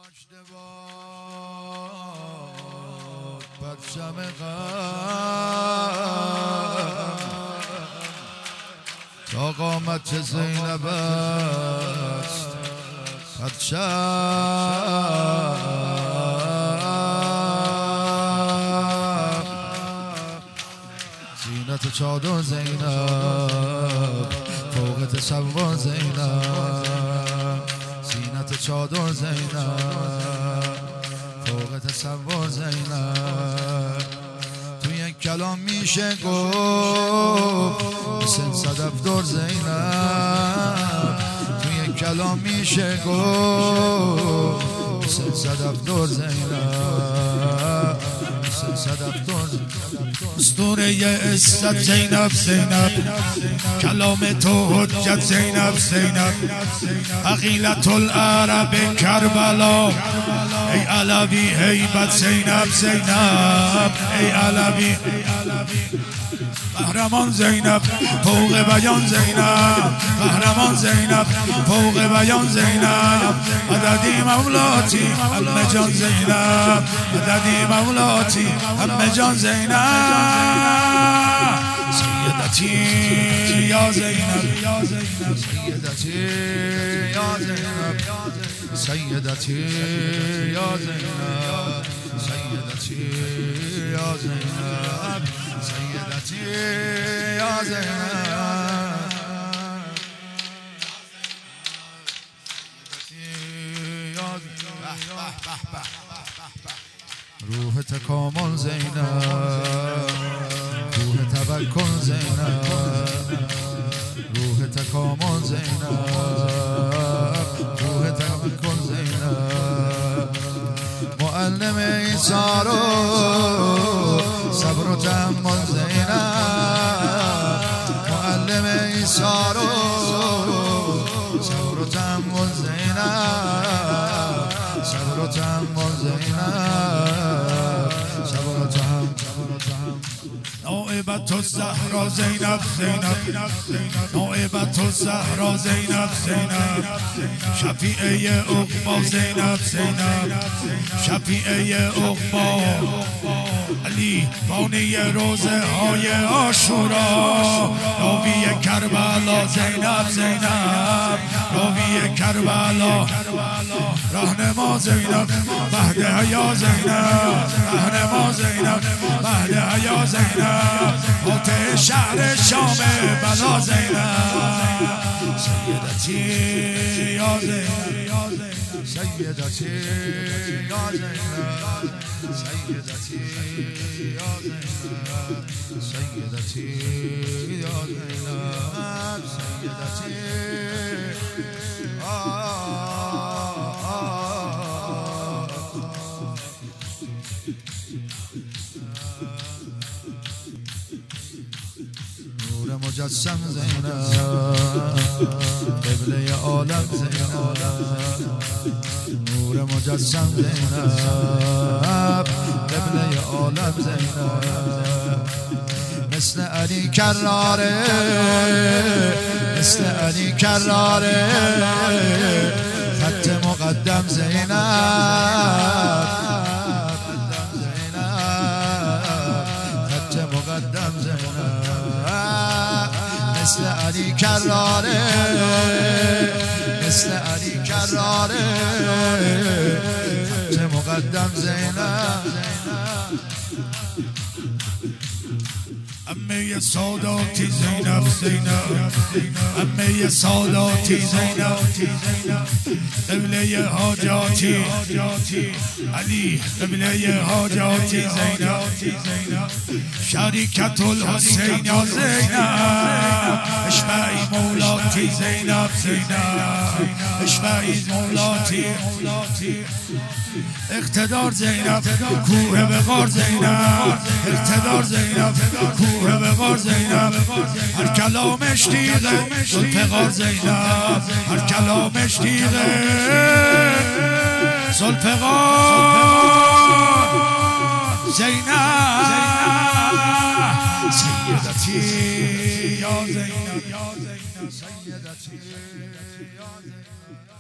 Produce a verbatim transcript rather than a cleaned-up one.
گذشته باد پرچم غم تا قامت چه زینب است پرچم زینت چادر زینب فوق تصور زینب زینت چادر زینب فوق تصور زینب تو یک کلام میشه گفت مثل صدف دور زینب تو یک کلام میشه گفت مثل صدف دور زینب مثل صدف دور اسطوره عزت زینب زینب کلام تو حجت زینب زینب عقیلة العرب کربلا ای علوی هیبت زینب زینب ای علوی قهرمان زینب فوق بیان زینب قهرمان زینب فوق بیان زینب مددی مولاتی همه جان زینب مددی مولاتی همه جان زینب سیدتی یا زینب سیدتی یا زینب سیدتی یا زینب سیدتی یا زینب سیدتی یا زینب روح تکامل زینب روح توکل زینب روح تکامل زینب روح توکل زینب معلم عیسی رو صبر و تحمل زینب معلم عیسی رو صبر و تحمل زینب صبر و تحمل زینب صبر و تحمل نائبت الزهرا زینب زینب نائبت الزهرا زینب زینب شفیعه عقبی زینب زینب شفیعه عقبی علی بانی روزه های عاشورا راوی کربلا زینب زینب راوی کربلا راهنما زینب مهد حیا زینب راهنما زینب مهد حیا زینب فاتح شهر شام بلا زینب سیدتی یا زینب سیدتی یا زینب سیدتی یا زینب سیدتی یا زینب سیدتی نور مجسم زینب قبله عالم زینب نور مجسم زینب قبله عالم زینب مثل علی کراره مثل علی کراره خط مقدم زینب خط مقدم زینب مثل علی کراره مثل علی کراره خط مقدم زینب امه ساداتی زینب زینب امه ساداتی زینب قبله حاجاتی علی قبله حاجاتی زینب شریکت الحسین یا زینب اشفعی مولاتی زینب زینب اشفعی مولاتی اقتدار زینب کوه بغار زینب اقتدار زینب کوه بغار زینب هر کلامش تیغه ذوالفقار زینب هر کلامش تیغه ذوالفقار زینب سیدتی یا زینب سیدتی یا زینب